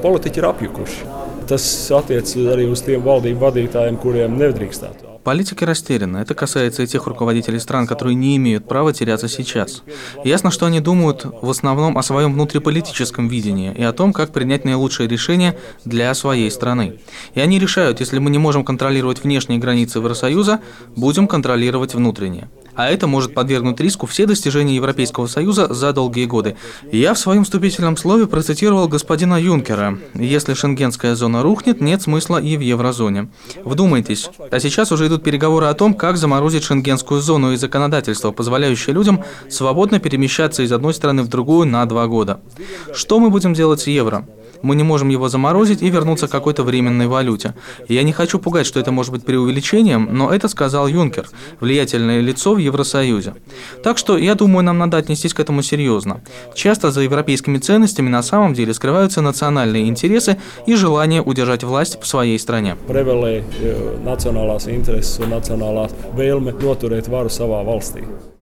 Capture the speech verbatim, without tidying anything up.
politiķi ir apjukuši. Tas attiecas arī uz tiem valdību vadītājiem, kuriem nedrīkstētu. Политики растеряны. Это касается и тех руководителей стран, которые не имеют права теряться сейчас. Ясно, что они думают в основном о своем внутриполитическом видении и о том, как принять наилучшее решение для своей страны. И они решают, если мы не можем контролировать внешние границы Евросоюза, будем контролировать внутренние. А это может подвергнуть риску все достижения Европейского Союза за долгие годы. Я в своем вступительном слове процитировал господина Юнкера. Если шенгенская зона рухнет, нет смысла и в еврозоне. Вдумайтесь, а сейчас уже идут переговоры о том, как заморозить шенгенскую зону и законодательство, позволяющее людям свободно перемещаться из одной страны в другую на два года. Что мы будем делать с евро? Мы не можем его заморозить и вернуться к какой-то временной валюте. Я не хочу пугать, что это может быть преувеличением, но это сказал Юнкер, влиятельное лицо в Евросоюзе. Так что, я думаю, нам надо отнестись к этому серьезно. Часто за европейскими ценностями на самом деле скрываются национальные интересы и желание удержать власть в своей стране. Prevalē nacionālās intereses un nacionālā vēlme noturēt varu savā valstī.